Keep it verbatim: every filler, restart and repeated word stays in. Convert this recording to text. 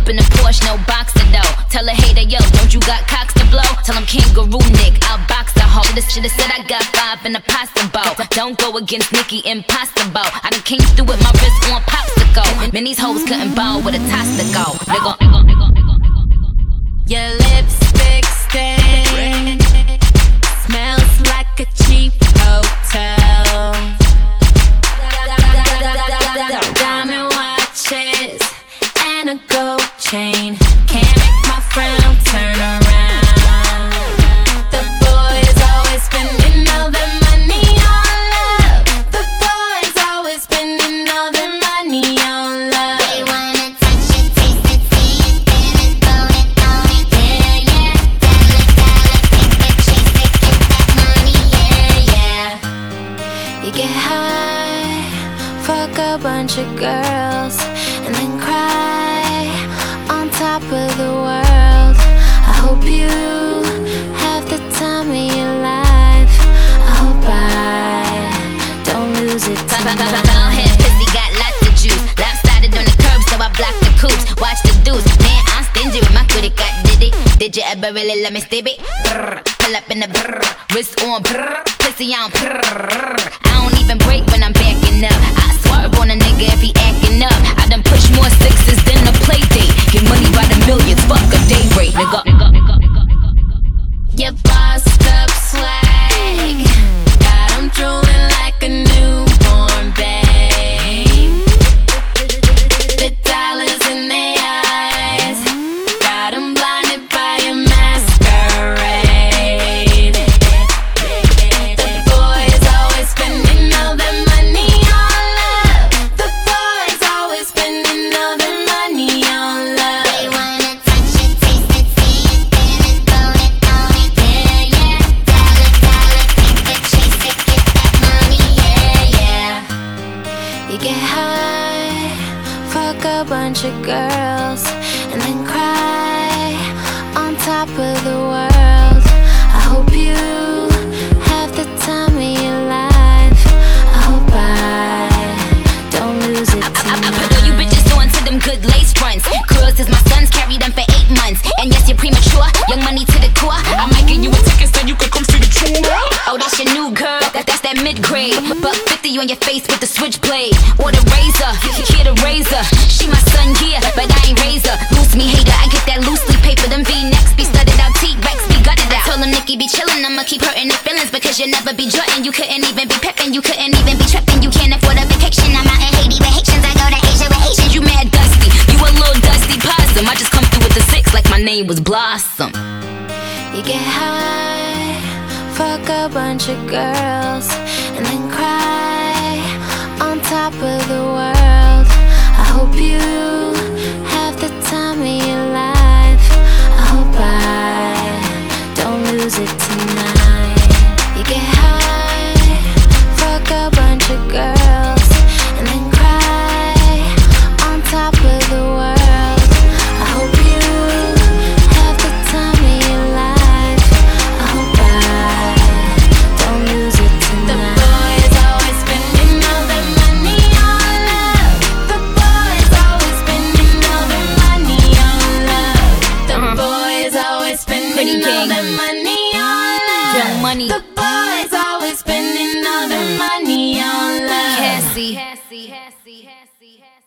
in the Porsche, no boxer though. Tell a hater, yo, don't you got cocks to blow? Tell him kangaroo Nick, I'll box the hoe. Shoulda, shoulda said I got five in the pasta bowl. Don't go against Nicki, impossible. I done came through with my wrist on popsicle. Man, these hoes couldn't bowl with a toss to go. Nigga, nigga, nigga, nigga, nigga. Your lipstick stain smells like a cheap hotel. Diamond watches and a gold chain can't make my frown turn around. The boys always spending all their money on love. The boys always spending all their money on love. They wanna touch it, taste it, see it, feel it, own it, own it, yeah, yeah. Dollar, dollar, pick it, chase it, get that money, yeah, yeah. You get high, fuck a bunch of girls, and then cry on top of the world. I hope you have the time of your life. I hope I don't lose it tonight. Long hair pussy got lots of juice. Lopsided on the curb, so I block the coops. Watch the dudes, man, I'm stingy with my credit card. Did it? Did you ever really let me stay it? Brr, pull up in the brr, wrist on brr, pussy on brr. I don't even break when I'm backing up. I swerve on a nigga if he acting up. I done push more sixes than a play date. Get money by the millions, fuck a day rate, nigga. Your bossed up swag got 'em drooling like a newborn babe. The dollars in their eyes got 'em blinded by a masquerade. The boys always spending all their money on love. The boys always spending all their money on love. They wanna touch it, taste it, see it, feel it, own it, own it, yeah, yeah. Dollar, dollar, pick it, chase it, get that money, yeah, yeah. You get high, fuck a bunch of girls, and then cry on top of the world. I hope you have the time of your life. I hope I don't lose it tonight. I, I, I put all you bitches on to them good lace fronts. Girls is my sons, carry them for eight months. And yes, you're premature, young money to the core. I might give you a ticket so you can come see the tour. Oh, that's your new girl, that, that's that mid-grade. Buck fifty on your face with the switchblade. Or the razor, here the razor. She my son, yeah, but I ain't razor. Loose me hater, I get that loosely paper. Them V-necks be studded out, T-Rex be gutted out. Told him Nicki be chillin', I'ma keep hurting the feelings. Because you never be juttin', you couldn't even be peppin'. You couldn't even be trippin', you can't afford a vacation. I'm out in Haiti with Haitians, I go to Asia with Haitians. You mad dusty, you a little dusty possum. I just come through with the six like my name was Blossom. You get high, fuck a bunch of girls, and then cry on top of the world. I hope you have the time of your life. I hope I don't lose it tonight. You get high, fuck a bunch of girls, and then cry on top of the world. I hope you have the time of your life. I hope I don't lose it tonight. The boys always spending all their money on love. The boys always spending all their money on love. The boys always spending all their money on love. Young money. The boys always spending all their money on love. Cassie. Cassie. Cassie. Cassie.